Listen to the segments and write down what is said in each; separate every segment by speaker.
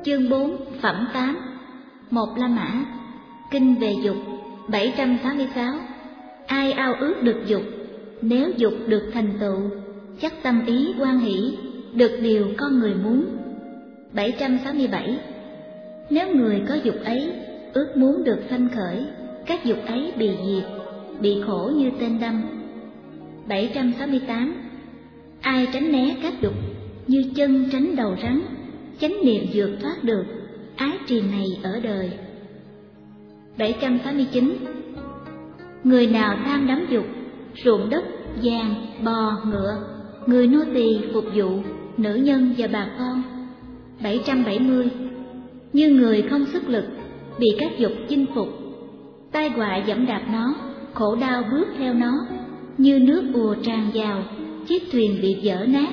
Speaker 1: Chương 4 Phẩm 8 Một La Mã. Kinh về dục. 766. Ai ao ước được dục, nếu dục được thành tựu, chắc tâm ý hoan hỷ, được điều con người muốn. 767. Nếu người có dục ấy, ước muốn được sanh khởi, các dục ấy bị diệt, bị khổ như tên đâm. 768. Ai tránh né các dục, như chân tránh đầu rắn, chánh niệm vượt thoát được, ái triền này ở đời. 769. Người nào tham đắm dục, ruộng đất, vàng, bò, ngựa, người nô tỳ phục vụ, nữ nhân và bà con. 770. Như người không sức lực, bị các dục chinh phục, tai họa dẫm đạp nó, khổ đau bước theo nó, như nước ùa tràn vào, chiếc thuyền bị vỡ nát.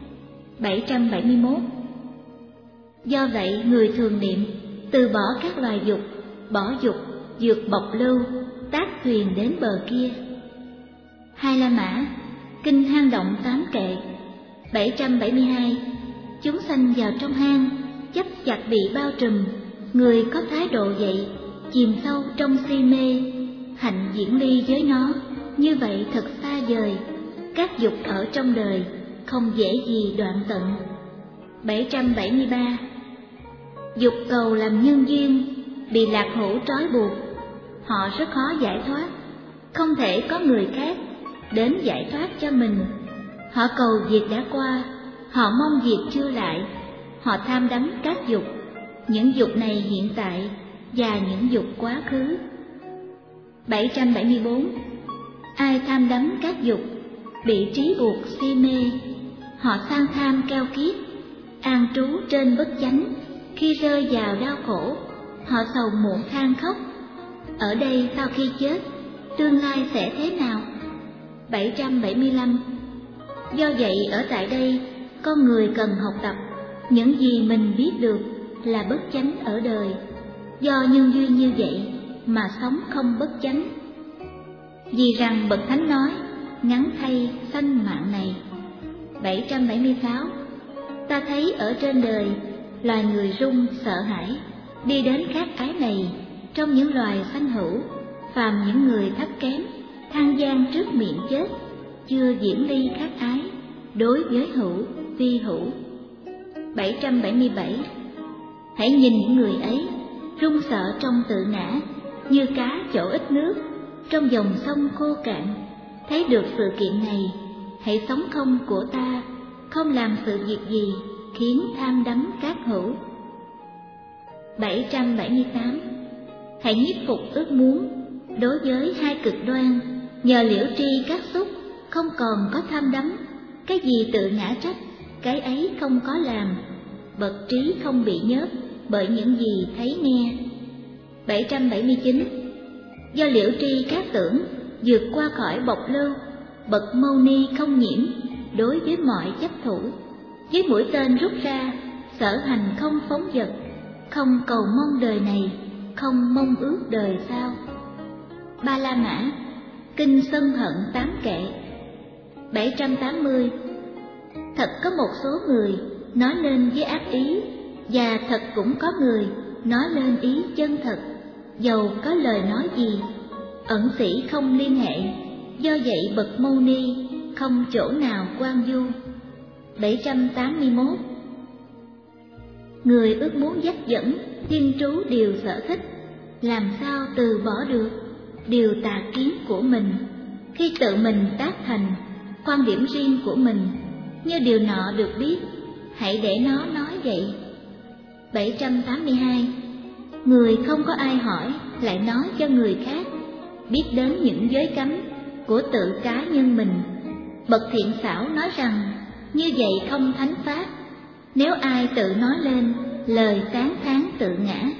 Speaker 1: 771. Do vậy người thường niệm, từ bỏ các loài dục, bỏ dục, vượt bộc lưu, tác thuyền đến bờ kia. Hai La Mã. Kinh hang động 8 kệ. 772. Chúng sanh vào trong hang, chấp chặt bị bao trùm, người có thái độ vậy, chìm sâu trong si mê, hạnh diễn ly với nó, như vậy thật xa vời. Các dục ở trong đời, không dễ gì đoạn tận. 773. Dục cầu làm nhân duyên, bị lạc hữu trói buộc, họ rất khó giải thoát, không thể có người khác đến giải thoát cho mình. Họ cầu việc đã qua, họ mong việc chưa lại, họ tham đắm các dục, những dục này hiện tại và những dục quá khứ. 774. Ai tham đắm các dục, bị trí buộc si mê, họ sang tham keo kiết, an trú trên bất chánh, khi rơi vào đau khổ, họ sầu muộn than khóc. Ở đây sau khi chết, tương lai sẽ thế nào? 775. Do vậy ở tại đây, con người cần học tập những gì mình biết được là bất chánh ở đời. Do nhân duyên như vậy mà sống không bất chánh. Vì rằng bậc thánh nói, ngắn thay sanh mạng này. 776. Ta thấy ở trên đời, loài người run sợ hãi, đi đến khát ái này, trong những loài sanh hữu, phàm những người thấp kém, than gian trước miệng chết, chưa diễn ly khát ái, đối với hữu, vi hữu. 777. Hãy nhìn những người ấy, run sợ trong tự ngã, như cá chỗ ít nước, trong dòng sông khô cạn. Thấy được sự kiện này, hãy sống không của ta, không làm sự việc gì khiến tham đắm các hữu. 778. Hãy nhiếp phục ước muốn, đối với hai cực đoan, nhờ liễu tri các xúc, không còn có tham đắm. Cái gì tự ngã trách, cái ấy không có làm. Bậc trí không bị nhớp bởi những gì thấy nghe. 779. Do liễu tri các tưởng, vượt qua khỏi bộc lưu, bậc mâu ni không nhiễm đối với mọi chấp thủ. Với mũi tên rút ra, sở hành không phóng dật, không cầu mong đời này, không mong ước đời sau. Ba La Mã. Kinh sân hận 8 kệ. 780. Thật có một số người nói lên với ác ý, và thật cũng có người nói lên ý chân thật, dầu có lời nói gì, ẩn sĩ không liên hệ. Do vậy bậc mâu ni không chỗ nào quan du. 781. Người ước muốn dắt dẫn, thiên trú điều sở thích, làm sao từ bỏ được điều tà kiến của mình. Khi tự mình tác thành quan điểm riêng của mình, như điều nọ được biết, hãy để nó nói vậy. 782. Người không có ai hỏi lại nói cho người khác, biết đến những giới cấm của tự cá nhân mình. Bậc thiện xảo nói rằng như vậy không thánh pháp, nếu ai tự nói lên lời tán thán tự ngã.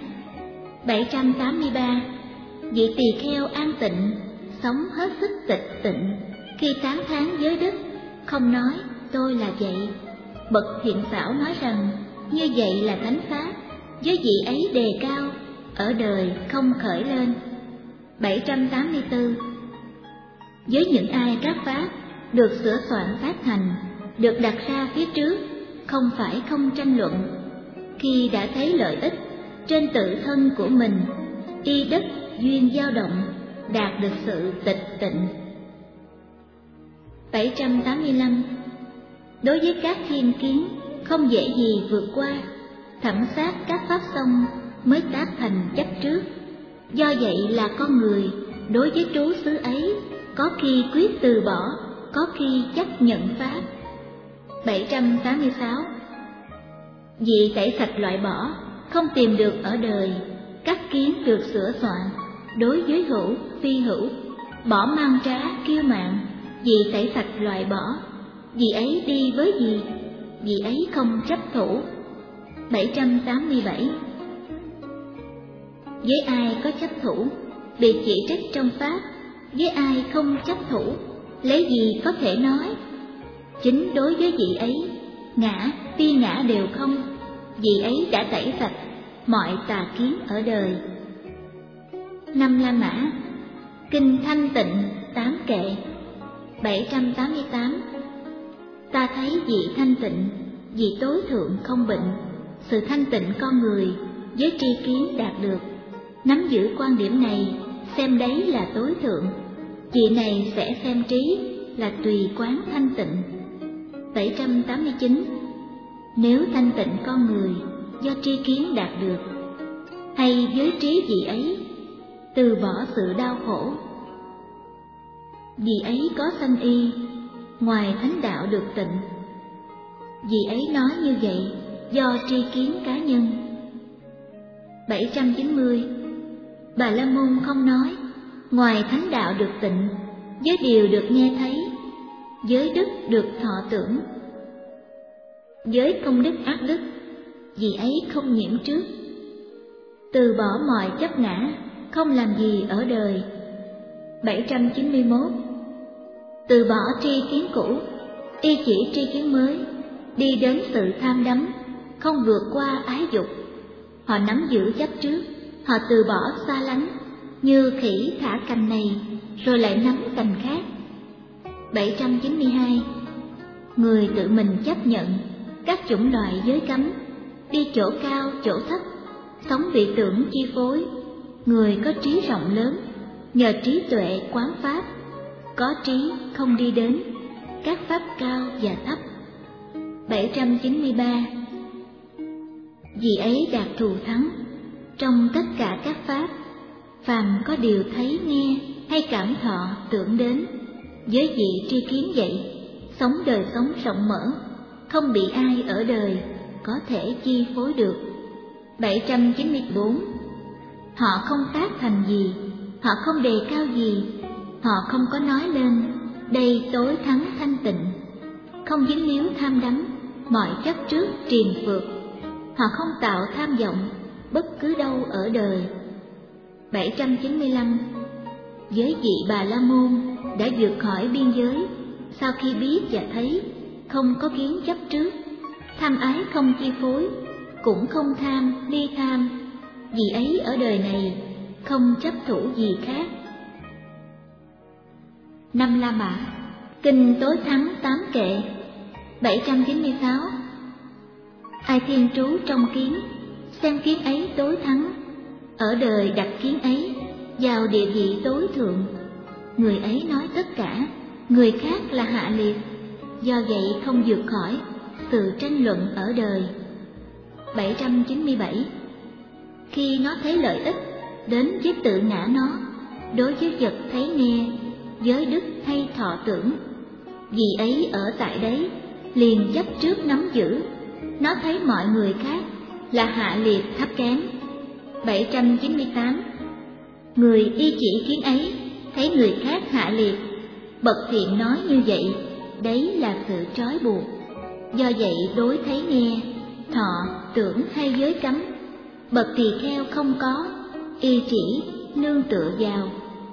Speaker 1: 783. Vị tỳ kheo an tịnh, sống hết sức tịch tịnh, khi tán thán giới đức, không nói tôi là vậy. Bậc thiện xảo nói rằng như vậy là thánh pháp, với vị ấy đề cao, ở đời không khởi lên. 784. Với những ai các pháp được sửa soạn phát hành, được đặt ra phía trước, không phải không tranh luận. Khi đã thấy lợi ích trên tự thân của mình, y đất duyên dao động, đạt được sự tịch tịnh. 785. Đối với các thiên kiến không dễ gì vượt qua, thẩm sát các pháp xong mới tác thành chấp trước. Do vậy là con người đối với trú xứ ấy có khi quyết từ bỏ, có khi chấp nhận pháp. 786. Vì tẩy sạch loại bỏ, không tìm được ở đời, các kiến được sửa soạn, đối với hữu, phi hữu, bỏ mang trá, kiêu mạn, vì tẩy sạch loại bỏ, vì ấy đi với gì, vì ấy không chấp thủ. 787. Với ai có chấp thủ, bị chỉ trích trong pháp, với ai không chấp thủ, lấy gì có thể nói. Chính đối với vị ấy, ngã, phi ngã đều không, vị ấy đã tẩy sạch mọi tà kiến ở đời. 5 La Mã, Kinh Thanh Tịnh 8 kệ. 788. Ta thấy vị thanh tịnh, vị tối thượng không bệnh, sự thanh tịnh con người với tri kiến đạt được. Nắm giữ quan điểm này, xem đấy là tối thượng, vị này sẽ xem trí là tùy quán thanh tịnh. 789. Nếu thanh tịnh con người do tri kiến đạt được, hay với trí vị ấy từ bỏ sự đau khổ, vì ấy có sanh y, ngoài thánh đạo được tịnh. Vì ấy nói như vậy do tri kiến cá nhân. 790. Bà La Môn không nói, ngoài thánh đạo được tịnh, với điều được nghe thấy, giới đức được thọ tưởng, giới công đức ác đức, vì ấy không nhiễm trước. Từ bỏ mọi chấp ngã, không làm gì ở đời. 791. Từ bỏ tri kiến cũ, y chỉ tri kiến mới, đi đến sự tham đắm, không vượt qua ái dục. Họ nắm giữ chấp trước, họ từ bỏ xa lánh, như khỉ thả cành này rồi lại nắm cành khác. 792. Người tự mình chấp nhận các chủng loại giới cấm, đi chỗ cao chỗ thấp, sống vị tưởng chi phối. Người có trí rộng lớn, nhờ trí tuệ quán pháp, có trí không đi đến các pháp cao và thấp. 793. Vì ấy đạt thù thắng trong tất cả các pháp, phàm có điều thấy nghe hay cảm thọ tưởng đến, với vị tri kiến vậy, sống đời sống rộng mở, không bị ai ở đời có thể chi phối được. 794. Họ không tác thành gì, họ không đề cao gì, họ không có nói lên đây tối thắng thanh tịnh, không dính líu tham đắm mọi chấp trước triền phược, họ không tạo tham vọng bất cứ đâu ở đời. 795. Với vị Bà La Môn đã vượt khỏi biên giới, sau khi biết và thấy, không có kiến chấp trước, tham ái không chi phối, cũng không tham ly tham, vì ấy ở đời này không chấp thủ gì khác. 5 La Mã, Kinh Tối Thắng 8 kệ. 796. Ai thiên trú trong kiến, xem kiến ấy tối thắng, ở đời đặt kiến ấy vào địa vị tối thượng, người ấy nói tất cả, người khác là hạ liệt, do vậy không vượt khỏi sự tranh luận ở đời. 797. Khi nó thấy lợi ích đến với tự ngã nó, đối với vật thấy nghe, giới đức hay thọ tưởng, vì ấy ở tại đấy liền chấp trước nắm giữ, nó thấy mọi người khác là hạ liệt thấp kém. 798. Người y chỉ kiến ấy thấy người khác hạ liệt, bậc thiện nói như vậy, đấy là sự trói buộc. Do vậy đối thấy nghe, thọ, tưởng hay giới cấm, bậc tỳ kheo không có, y chỉ nương tựa vào.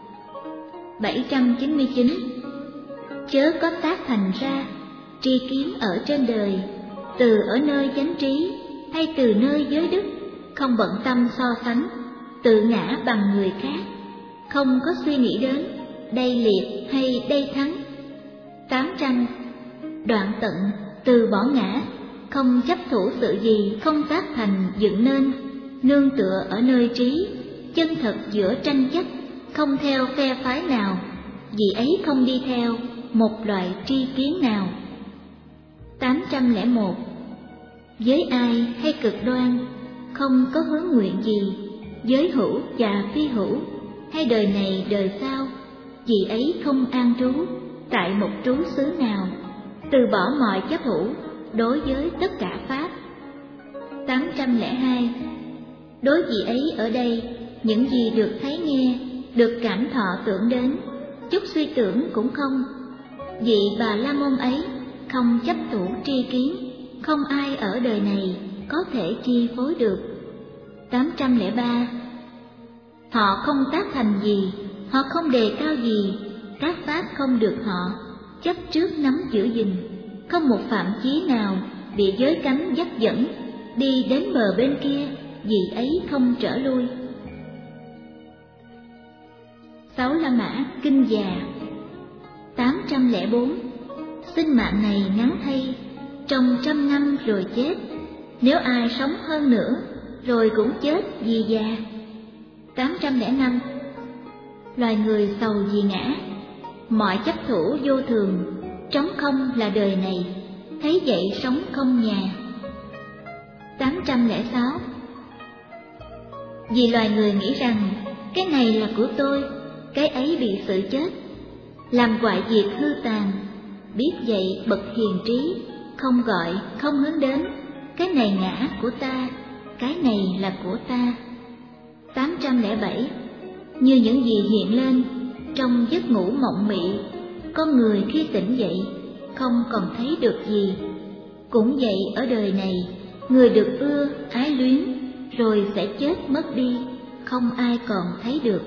Speaker 1: 799. Chớ có tác thành ra tri kiến ở trên đời, từ ở nơi chánh trí hay từ nơi giới đức, không bận tâm so sánh, tự ngã bằng người khác, không có suy nghĩ đến đây liệt hay đây thắng. 800. Đoạn tận từ bỏ ngã, không chấp thủ sự gì không tác thành dựng nên, nương tựa ở nơi trí, chân thật giữa tranh chấp, không theo phe phái nào, vì ấy không đi theo một loại tri kiến nào. 801. Với ai hay cực đoan, không có hướng nguyện gì, giới hữu và phi hữu, hay đời này đời sau, vì ấy không an trú tại một trú xứ nào, từ bỏ mọi chấp thủ đối với tất cả pháp. 802. Đối vị ấy ở đây, những gì được thấy nghe, được cảm thọ tưởng đến, chút suy tưởng cũng không. Vị Bà La Môn ấy không chấp thủ tri kiến, không ai ở đời này có thể chi phối được. 803. Họ không tác thành gì, họ không đề cao gì, các pháp không được họ chấp trước nắm giữ gìn, không một phạm chí nào bị giới cấm dắt dẫn, đi đến bờ bên kia, vì ấy không trở lui. 6 La Mã Kinh Già. 804. Sinh mạng này ngắn thay, trong 100 năm rồi chết, nếu ai sống hơn nữa, rồi cũng chết vì già. 805. Loài người sầu vì ngã, mọi chấp thủ vô thường, trống không là đời này, thấy vậy sống không nhà. 806. Vì loài người nghĩ rằng cái này là của tôi, cái ấy bị sự chết, làm hoại diệt hư tàn, biết vậy bậc hiền trí, không gọi không hướng đến, cái này ngã của ta, cái này là của ta. 807. Như những gì hiện lên trong giấc ngủ mộng mị, con người khi tỉnh dậy không còn thấy được gì. Cũng vậy ở đời này, người được ưa ái luyến rồi sẽ chết mất đi, không ai còn thấy được.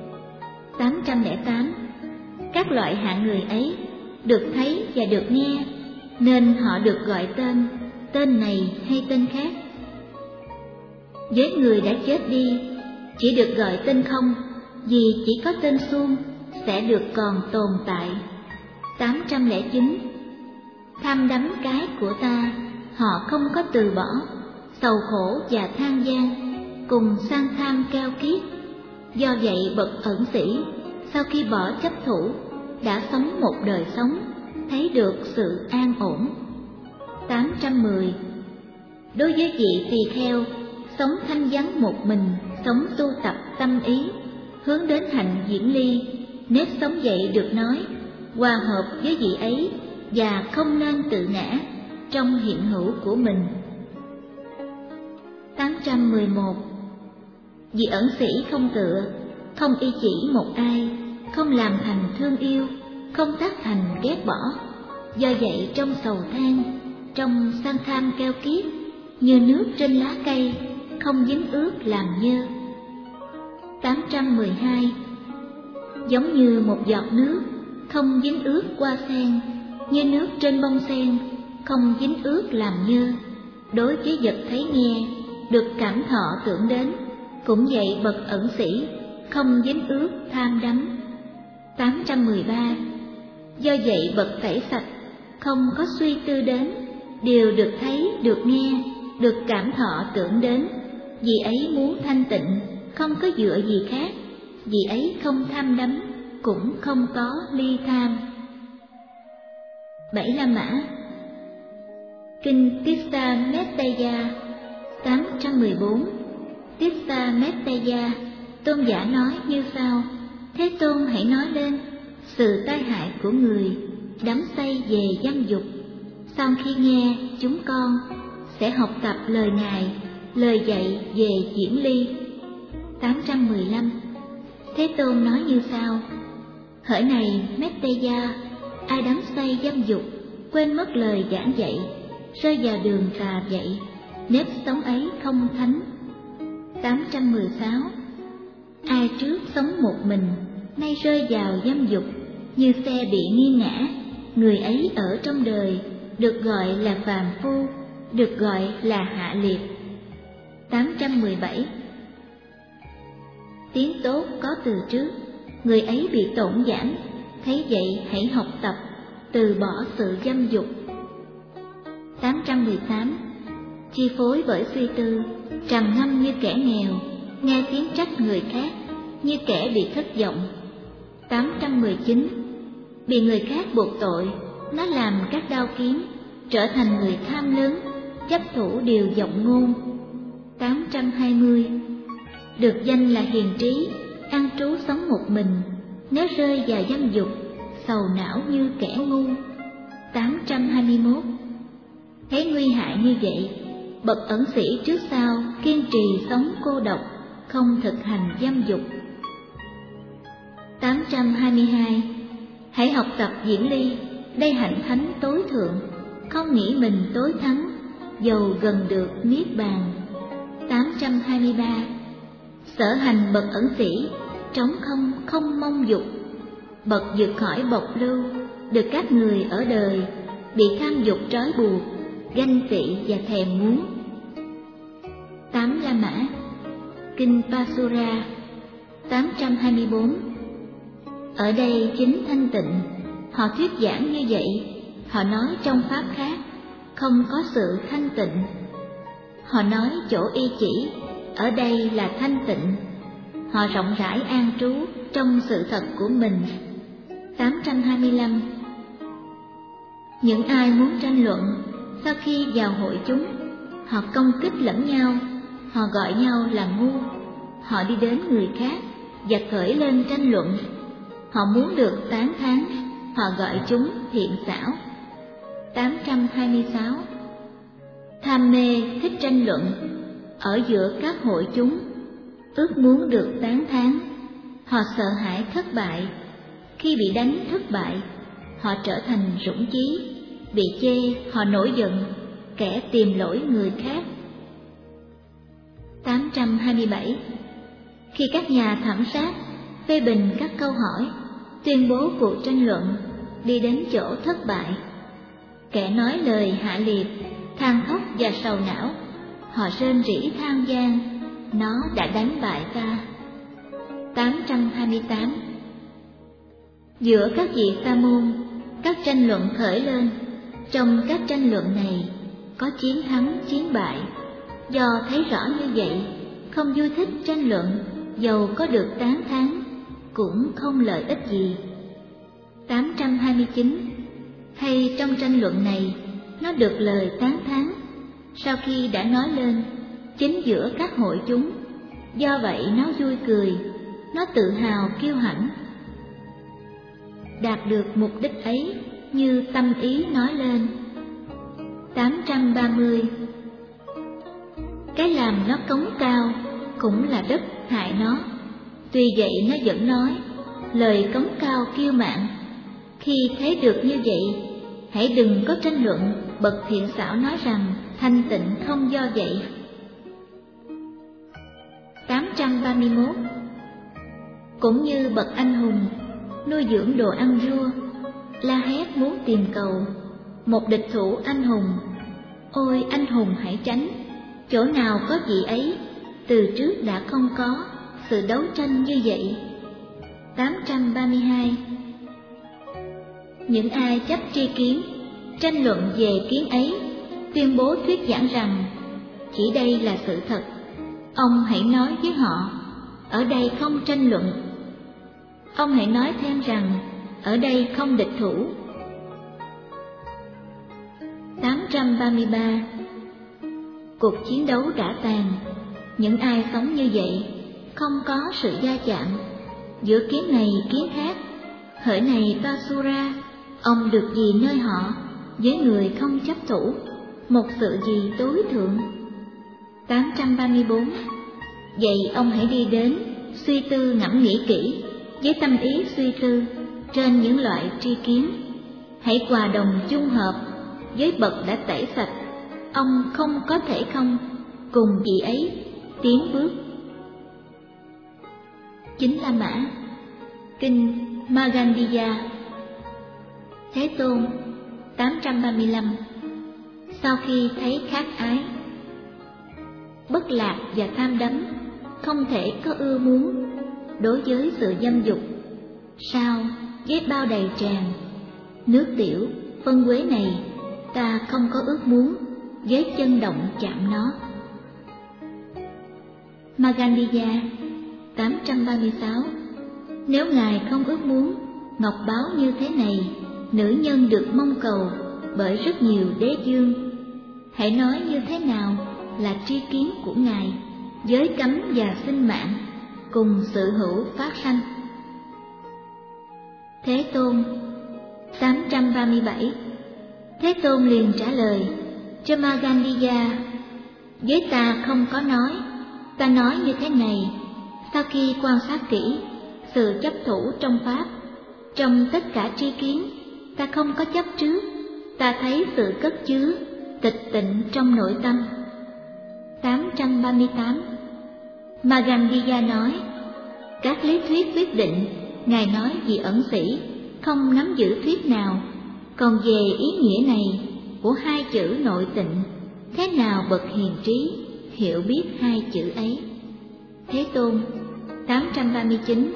Speaker 1: 808. Các loại hạng người ấy được thấy và được nghe, nên họ được gọi tên này hay tên khác. Với người đã chết đi, chỉ được gọi tên không, vì chỉ có tên suông sẽ được còn tồn tại. 809. Tham đắm cái của ta, họ không có từ bỏ, sầu khổ và than gian, cùng sang tham keo kiết. Do vậy bậc ẩn sĩ, sau khi bỏ chấp thủ, đã sống một đời sống, thấy được sự an ổn. 810. Đối với vị tỳ kheo, sống thanh vắng một mình, sống tu tập tâm ý, hướng đến hạnh diễn ly, nếp sống dậy được nói, hòa hợp với vị ấy và không nên tự ngã trong hiện hữu của mình. 811. Vị ẩn sĩ không tựa, không y chỉ một ai, không làm thành thương yêu, không tác thành ghét bỏ. Do vậy trong sầu than, trong sang tham keo kiết, như nước trên lá cây, không dính ướt làm nhơ. 812. Giống như một giọt nước, không dính ướt qua sen, như nước trên bông sen, không dính ướt làm nhơ. Đối với vật thấy nghe, được cảm thọ tưởng đến, cũng vậy bậc ẩn sĩ, không dính ướt tham đắm. 813. Do vậy bậc tẩy sạch, không có suy tư đến, đều được thấy, được nghe, được cảm thọ tưởng đến, vì ấy muốn thanh tịnh, không có dựa gì khác, vì ấy không tham đắm, cũng không có ly tham. 7 La Mã Kinh Tissa Mettaya. 814. Tissa Mettaya, tôn giả nói như sau: Thế Tôn hãy nói lên sự tai hại của người đắm say về dâm dục. Sau khi nghe, chúng con sẽ học tập lời Ngài, lời dạy về diễn ly. 815. Thế Tôn nói như sau: Hỡi này Mettaya, ai đắm say dâm dục, quên mất lời giảng dạy, rơi vào đường tà dạy, nếp sống ấy không thánh. 816. Ai trước sống một mình, nay rơi vào dâm dục, như xe bị nghiêng ngã, người ấy ở trong đời được gọi là phàm phu, được gọi là hạ liệt. 817. Tiếng tốt có từ trước, người ấy bị tổn giảm, thấy vậy hãy học tập, từ bỏ sự dâm dục. 818. Chi phối bởi suy tư, trầm ngâm như kẻ nghèo, nghe tiếng trách người khác như kẻ bị thất vọng. 819. Bị người khác buộc tội, nó làm các đao kiếm, trở thành người tham lớn, chấp thủ điều vọng ngôn. 820. Được danh là hiền trí, an trú sống một mình, nếu rơi vào dâm dục, sầu não như kẻ ngu. 821. Thấy nguy hại như vậy, bậc ẩn sĩ trước sau kiên trì sống cô độc, không thực hành dâm dục. 822. Hãy học tập diễn ly, đây hạnh thánh tối thượng, không nghĩ mình tối thắng, dầu gần được niết bàn. 823. Sở hành bậc ẩn sĩ, trống không không mong dục, bậc vượt khỏi bộc lưu, được các người ở đời bị tham dục trói buộc, ganh tị và thèm muốn. 8 La Mã. Kinh Pasura. 824. Ở đây chính thanh tịnh, họ thuyết giảng như vậy, họ nói trong pháp khác, không có sự thanh tịnh. Họ nói chỗ y chỉ, ở đây là thanh tịnh. Họ rộng rãi an trú trong sự thật của mình. 825. Những ai muốn tranh luận, sau khi vào hội chúng, họ công kích lẫn nhau, họ gọi nhau là ngu, họ đi đến người khác và khởi lên tranh luận. Họ muốn được tán thán, họ gọi chúng thiện xảo. 826. Tham mê thích tranh luận, ở giữa các hội chúng, ước muốn được tán thán, họ sợ hãi thất bại. Khi bị đánh thất bại, họ trở thành dũng chí, bị chê họ nổi giận, kẻ tìm lỗi người khác. 827. Khi các nhà thẩm sát phê bình các câu hỏi, tuyên bố cuộc tranh luận, đi đến chỗ thất bại, kẻ nói lời hạ liệt, than khóc và sầu não, họ rên rỉ than van, nó đã đánh bại ta. 828. Giữa các vị sa môn, các tranh luận khởi lên. Trong các tranh luận này có chiến thắng chiến bại. Do thấy rõ như vậy, không vui thích tranh luận, dầu có được tán thán cũng không lợi ích gì. 829. Hay trong tranh luận này, nó được lời tán thán sau khi đã nói lên chính giữa các hội chúng, do vậy nó vui cười, nó tự hào kiêu hãnh. Đạt được mục đích ấy như tâm ý nói lên. 830. Cái làm nó cống cao cũng là đất hại nó, tuy vậy nó vẫn nói lời cống cao kiêu mạn. Khi thấy được như vậy, hãy đừng có tranh luận. Bậc thiện xảo nói rằng thanh tịnh không do vậy. 831. Cũng như bậc anh hùng nuôi dưỡng đồ ăn vua, la hét muốn tìm cầu một địch thủ anh hùng. Ôi anh hùng hãy tránh, chỗ nào có vị ấy, từ trước đã không có sự đấu tranh như vậy. 832. Những ai chấp tri kiến, tranh luận về kiến ấy, tuyên bố thuyết giảng rằng chỉ đây là sự thật, ông hãy nói với họ, ở đây không tranh luận. Ông hãy nói thêm rằng ở đây không địch thủ. 833. Cuộc chiến đấu đã tàn. Những ai sống như vậy, không có sự va chạm giữa kiến này kiến khác. Hỡi này Basura, ông được gì nơi họ, với người không chấp thủ, một sự gì tối thượng. 834. Vậy ông hãy đi đến, suy tư ngẫm nghĩ kỹ, với tâm ý suy tư trên những loại tri kiến. Hãy hòa đồng chung hợp với bậc đã tẩy sạch, ông không có thể không cùng vị ấy tiến bước. 9 La Mã. Kinh Magandiya. Thế Tôn. 835. Sau khi thấy khát ái, bất lạc và tham đắm, không thể có ưa muốn đối với sự dâm dục, sao với bao đầy tràn nước tiểu phân quế này ta ta không có ước muốn với chân động chạm nó. Magandiya 836. Nếu Ngài không ước muốn ngọc báu như thế này, nữ nhân được mong cầu bởi rất nhiều đế dương, hãy nói như thế nào là tri kiến của Ngài, giới cấm và sinh mạng cùng sự hữu phát sanh? Thế Tôn 837. Thế Tôn liền trả lời cho Magandiya: với ta không có nói, ta nói như thế này. Sau khi quan sát kỹ sự chấp thủ trong Pháp, trong tất cả tri kiến, ta không có chấp trước, ta thấy sự cất chứa, tịch tịnh trong nội tâm. 838. Magandiya nói: các lý thuyết quyết định, Ngài nói vì ẩn sĩ, không nắm giữ thuyết nào. Còn về ý nghĩa này của hai chữ nội tịnh, thế nào bậc hiền trí hiểu biết hai chữ ấy? Thế Tôn 839.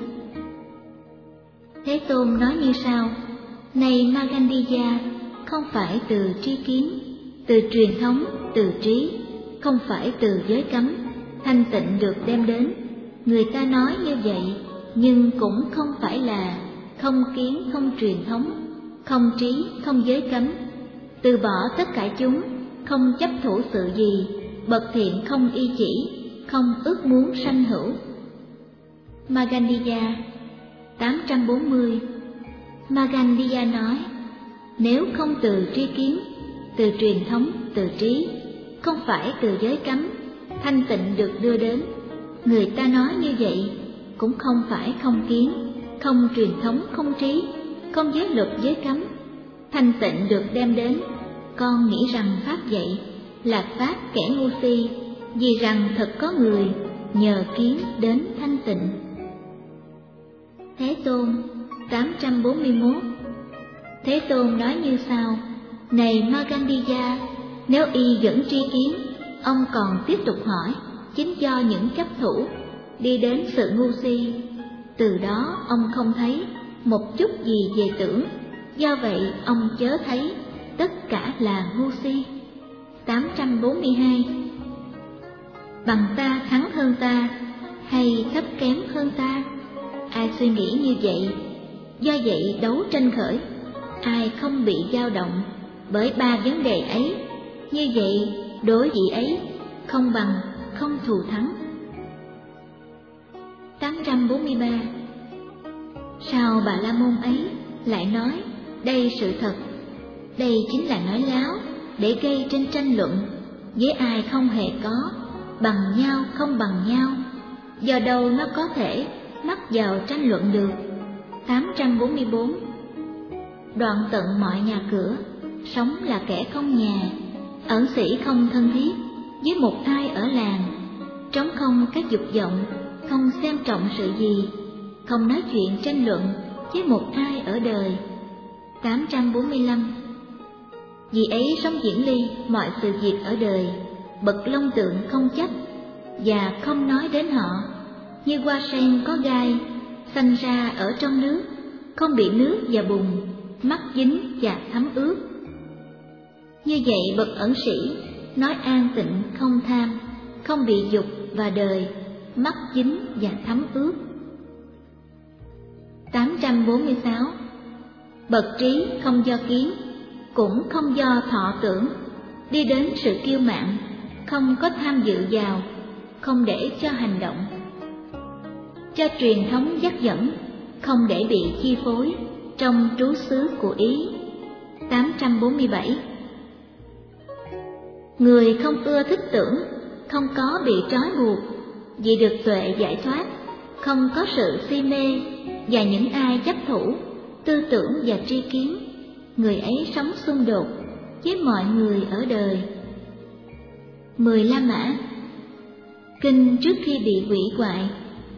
Speaker 1: Thế Tôn nói như sau: này Magandiya, không phải từ tri kiến, từ truyền thống, từ trí, không phải từ giới cấm, thanh tịnh được đem đến. Người ta nói như vậy, nhưng cũng không phải là không kiến, không truyền thống, không trí, không giới cấm. Từ bỏ tất cả chúng, không chấp thủ sự gì, bậc thiện không y chỉ, không ước muốn sanh hữu. Magandiya 840. Magandiya nói: nếu không từ tri kiến, từ truyền thống, từ trí, không phải từ giới cấm, thanh tịnh được đưa đến. Người ta nói như vậy, cũng không phải không kiến, không truyền thống, không trí, không giới luật giới cấm, thanh tịnh được đem đến. Con nghĩ rằng Pháp dạy là Pháp kẻ ngu si, vì rằng thật có người nhờ kiến đến thanh tịnh. Thế Tôn 841. Thế Tôn nói như sau: này Magandiya, nếu y vẫn tri kiến, ông còn tiếp tục hỏi, chính do những chấp thủ đi đến sự ngu si. Từ đó ông không thấy một chút gì về tưởng, do vậy ông chớ thấy tất cả là ngu si. 842. Bằng ta thắng hơn ta, hay thấp kém hơn ta? Ai suy nghĩ như vậy, do vậy đấu tranh khởi. Ai không bị dao động bởi ba vấn đề ấy, như vậy đối vị ấy không bằng, không thù thắng. 843. Sao Bà La Môn ấy lại nói đây sự thật? Đây chính là nói láo để gây trên tranh luận, với ai không hề có, bằng nhau không bằng nhau, do đâu nó có thể mắc vào tranh luận được. 844. Đoạn tận mọi nhà cửa, sống là kẻ không nhà, ẩn sĩ không thân thiết với một ai ở làng, trống không các dục vọng, không xem trọng sự gì, không nói chuyện tranh luận với một ai ở đời. 845. Vì ấy sống diễn ly mọi sự việc ở đời, bậc long tượng không chấp và không nói đến họ, như hoa sen có gai sanh ra ở trong nước, không bị nước và bùn mắc dính và thấm ướt. Như vậy bậc ẩn sĩ nói an tịnh không tham, không bị dục và đời mắc dính và thấm ướt. 846. Bậc trí không do kiến, cũng không do thọ tưởng, đi đến sự kiêu mạn, không có tham dự vào, không để cho hành động, cho truyền thống dắt dẫn, không để bị chi phối trong trú xứ của ý. 847. Người không ưa thích tưởng, không có bị trói buộc, vì được tuệ giải thoát, không có sự si mê và những ai chấp thủ tư tưởng và tri kiến, người ấy sống xung đột với mọi người ở đời. 10 La Mã. Kinh trước khi bị quỷ hoại.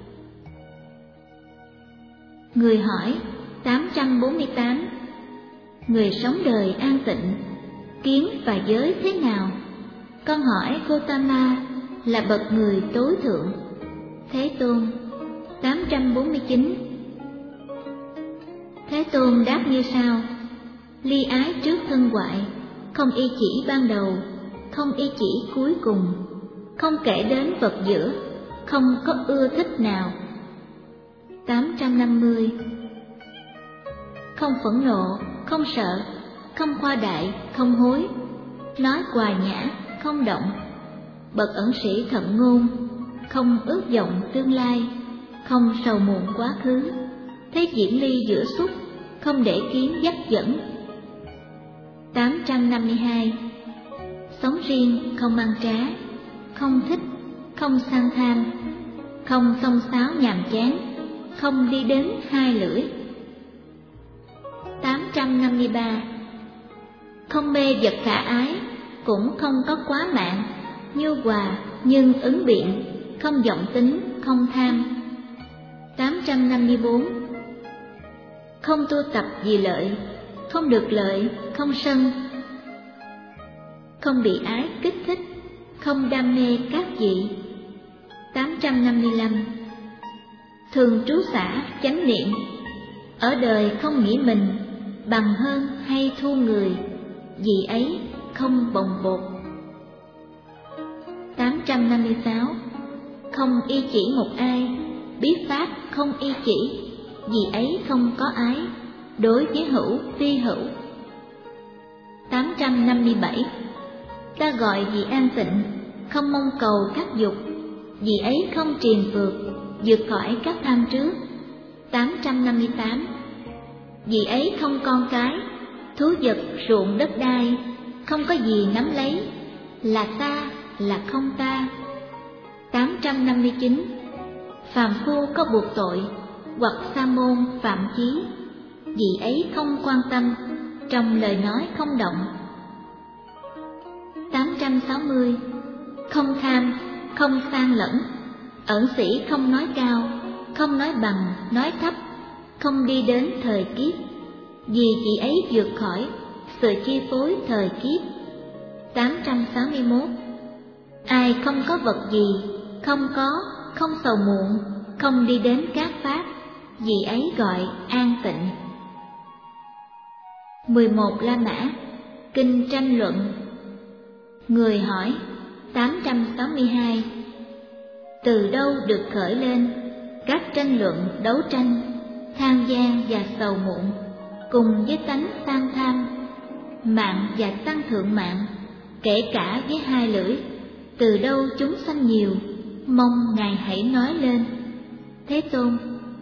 Speaker 1: Người hỏi. 848. Người sống đời an tịnh, kiến và giới thế nào? Con hỏi Gotama là bậc người tối thượng. Thế Tôn. 849. Thế Tôn đáp như sau: ly ái trước thân hoại, không y chỉ ban đầu, không y chỉ cuối cùng, không kể đến vật giữa, không có ưa thích nào. 850. Không phẫn nộ, không sợ, không khoa đại, không hối, nói hòa nhã, không động, bậc ẩn sĩ thận ngôn, không ước vọng tương lai, không sầu muộn quá khứ, thấy diễn ly giữa xúc, không để kiến dắt dẫn. 852. Sống riêng, không ăn trá, không thích, không sang tham, không xông xáo nhàm chán, không đi đến hai lưỡi. 853. Không mê vật khả ái, cũng không có quá mạng, nhu hòa nhưng ứng biện, không vọng tính, không tham. 854. Không tu tập vì lợi, không được lợi, không sân, không bị ái kích thích, không đam mê các vị. 855. Thường trú xả chánh niệm, ở đời không nghĩ mình bằng hơn hay thua người, vì ấy không bồng bột. 856. Không y chỉ một ai, biết pháp không y chỉ, vì ấy không có ái, đối với hữu phi hữu. 857. Ta gọi vì an tịnh, không mong cầu các dục, vì ấy không triền vượt, vượt khỏi các tham trước. 858. Vì ấy không con cái, thú vật ruộng đất đai, không có gì nắm lấy, là ta, là không ta. 859. Phàm phu có buộc tội, hoặc sa môn phạm chí, vì ấy không quan tâm, trong lời nói không động. 860. Không tham, không sang lẫn, ẩn sĩ không nói cao, không nói bằng, nói thấp, không đi đến thời kiếp, vì chị ấy vượt khỏi sự chi phối thời kiếp. 861. Ai không có vật gì, không có, không sầu muộn, không đi đến các pháp, vì ấy gọi an tịnh. 11. La Mã. Kinh tranh luận. Người hỏi. 862. Từ đâu được khởi lên các tranh luận đấu tranh, than gian và sầu muộn, cùng với tánh sang tham, mạng và tăng thượng mạng, kể cả với hai lưỡi, từ đâu chúng sanh nhiều, mong Ngài hãy nói lên. Thế Tôn.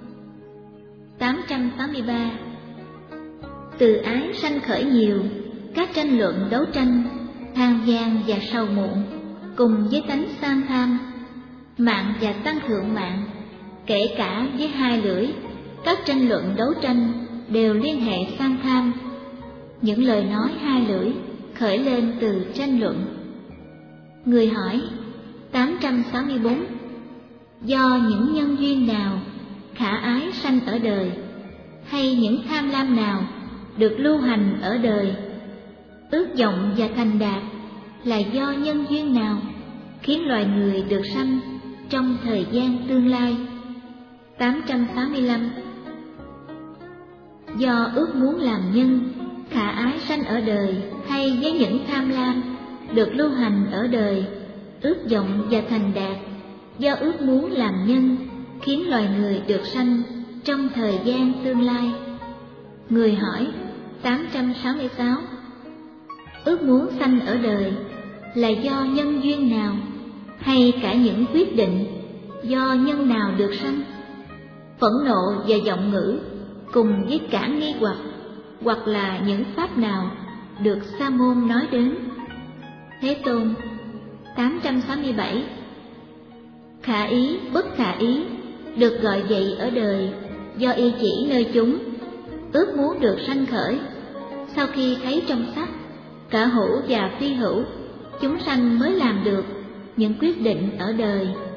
Speaker 1: 863. Từ ái sanh khởi nhiều các tranh luận đấu tranh, than gian và sầu muộn, cùng với tánh sang tham, mạng và tăng thượng mạng, kể cả với hai lưỡi, các tranh luận đấu tranh đều liên hệ sang tham. Những lời nói hai lưỡi khởi lên từ tranh luận. Người hỏi. 864. Do những nhân duyên nào khả ái sanh ở đời, hay những tham lam nào được lưu hành ở đời? Ước vọng và thành đạt là do nhân duyên nào khiến loài người được sanh trong thời gian tương lai? 865. Do ước muốn làm nhân khả ái sanh ở đời, hay với những tham lam được lưu hành ở đời? Ước vọng và thành đạt do ước muốn làm nhân khiến loài người được sanh trong thời gian tương lai. Người hỏi. 866. Ước muốn sanh ở đời là do nhân duyên nào, hay cả những quyết định do nhân nào được sanh? Phẫn nộ và vọng ngữ cùng với cả nghi hoặc là những pháp nào được Sa môn nói đến? Thế Tôn. 867. Khả ý, bất khả ý được gọi vậy ở đời do y chỉ nơi chúng, ước muốn được sanh khởi. Sau khi thấy trong sắc, cả hữu và phi hữu, chúng sanh mới làm được những quyết định ở đời.